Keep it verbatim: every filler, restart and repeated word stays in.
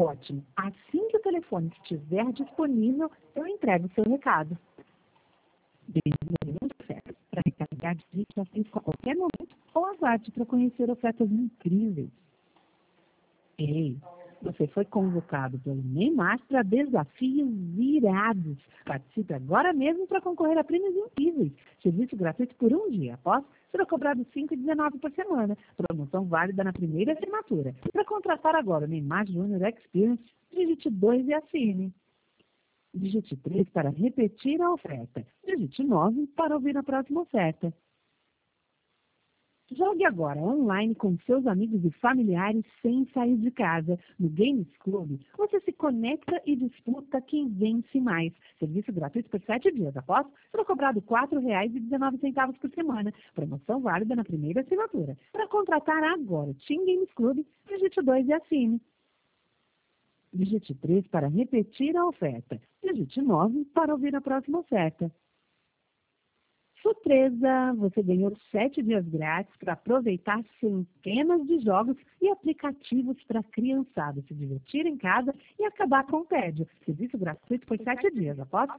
Ótimo. Assim que o telefone estiver disponível, eu entrego o seu recado. Desenvolvemos ofertas para recarregar de a qualquer momento ou aguarde para conhecer ofertas incríveis. Ei, você foi convocado pelo Neymar para desafios irados. Participe agora mesmo para concorrer a prêmios incríveis. Serviço gratuito por um dia. Após, será cobrado cinco reais e dezenove centavos por semana. Promoção válida na primeira assinatura. Para contratar agora o Neymar Júnior Experience, digite dois e assine. Digite três para repetir a oferta. Digite nove para ouvir a próxima oferta. Jogue agora online com seus amigos e familiares sem sair de casa. No Games Club, você se conecta e disputa quem vence mais. Serviço gratuito por sete dias. Após, será cobrado quatro reais e dezenove centavos por semana. Promoção válida na primeira assinatura. Para contratar agora o Team Games Club, digite dois e assine. Digite três para repetir a oferta. Digite nove para ouvir a próxima oferta. Surpresa! Você ganhou sete dias grátis para aproveitar centenas de jogos e aplicativos para a criançada se divertir em casa e acabar com o tédio. Serviço gratuito por sete dias. Após,